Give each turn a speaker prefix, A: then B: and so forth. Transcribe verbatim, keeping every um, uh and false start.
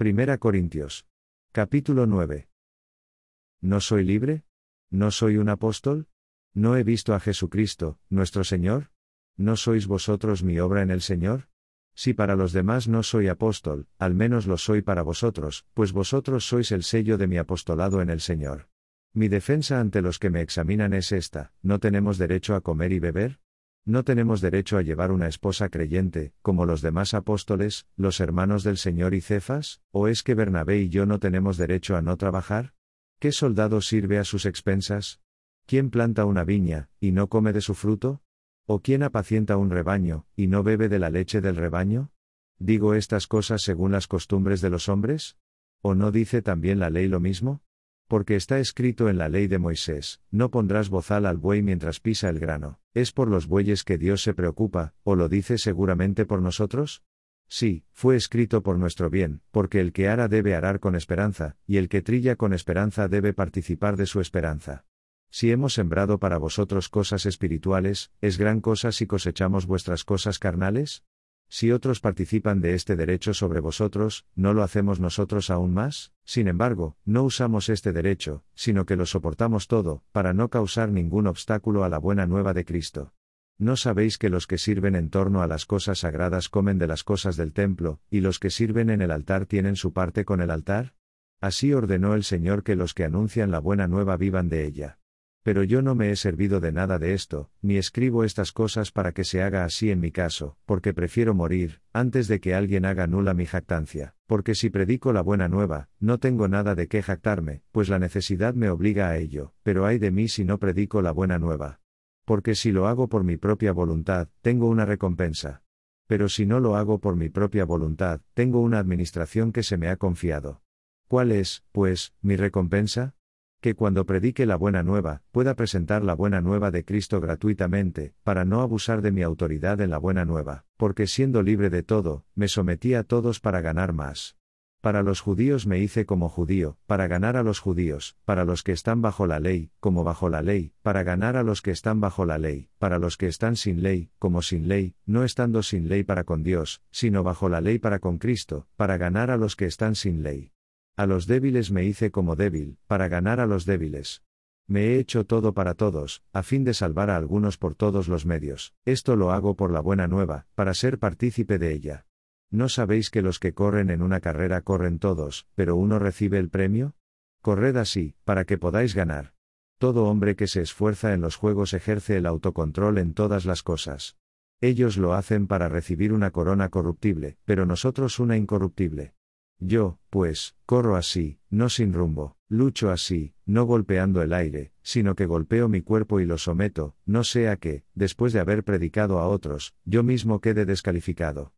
A: Primera Corintios. Capítulo nueve. ¿No soy libre? ¿No soy un apóstol? ¿No he visto a Jesucristo, nuestro Señor? ¿No sois vosotros mi obra en el Señor? Si para los demás no soy apóstol, al menos lo soy para vosotros, pues vosotros sois el sello de mi apostolado en el Señor. Mi defensa ante los que me examinan es esta: ¿no tenemos derecho a comer y beber? ¿No tenemos derecho a llevar una esposa creyente, como los demás apóstoles, los hermanos del Señor y Cefas? ¿O es que Bernabé y yo no tenemos derecho a no trabajar? ¿Qué soldado sirve a sus expensas? ¿Quién planta una viña, y no come de su fruto? ¿O quién apacienta un rebaño, y no bebe de la leche del rebaño? ¿Digo estas cosas según las costumbres de los hombres? ¿O no dice también la ley lo mismo? Porque está escrito en la ley de Moisés: no pondrás bozal al buey mientras pisa el grano. ¿Es por los bueyes que Dios se preocupa, o lo dice seguramente por nosotros? Sí, fue escrito por nuestro bien, porque el que ara debe arar con esperanza, y el que trilla con esperanza debe participar de su esperanza. Si hemos sembrado para vosotros cosas espirituales, ¿es gran cosa si cosechamos vuestras cosas carnales? Si otros participan de este derecho sobre vosotros, ¿no lo hacemos nosotros aún más? Sin embargo, no usamos este derecho, sino que lo soportamos todo, para no causar ningún obstáculo a la buena nueva de Cristo. ¿No sabéis que los que sirven en torno a las cosas sagradas comen de las cosas del templo, y los que sirven en el altar tienen su parte con el altar? Así ordenó el Señor que los que anuncian la buena nueva vivan de ella. Pero yo no me he servido de nada de esto, ni escribo estas cosas para que se haga así en mi caso, porque prefiero morir, antes de que alguien haga nula mi jactancia, porque si predico la buena nueva, no tengo nada de qué jactarme, pues la necesidad me obliga a ello, pero ay de mí si no predico la buena nueva. Porque si lo hago por mi propia voluntad, tengo una recompensa. Pero si no lo hago por mi propia voluntad, tengo una administración que se me ha confiado. ¿Cuál es, pues, mi recompensa? Que cuando predique la buena nueva, pueda presentar la buena nueva de Cristo gratuitamente, para no abusar de mi autoridad en la buena nueva, porque siendo libre de todo, me sometí a todos para ganar más. Para los judíos me hice como judío, para ganar a los judíos; para los que están bajo la ley, como bajo la ley, para ganar a los que están bajo la ley; para los que están sin ley, como sin ley, no estando sin ley para con Dios, sino bajo la ley para con Cristo, para ganar a los que están sin ley. A los débiles me hice como débil, para ganar a los débiles. Me he hecho todo para todos, a fin de salvar a algunos por todos los medios. Esto lo hago por la buena nueva, para ser partícipe de ella. ¿No sabéis que los que corren en una carrera corren todos, pero uno recibe el premio? Corred así, para que podáis ganar. Todo hombre que se esfuerza en los juegos ejerce el autocontrol en todas las cosas. Ellos lo hacen para recibir una corona corruptible, pero nosotros una incorruptible. Yo, pues, corro así, no sin rumbo, lucho así, no golpeando el aire, sino que golpeo mi cuerpo y lo someto, no sea que, después de haber predicado a otros, yo mismo quede descalificado.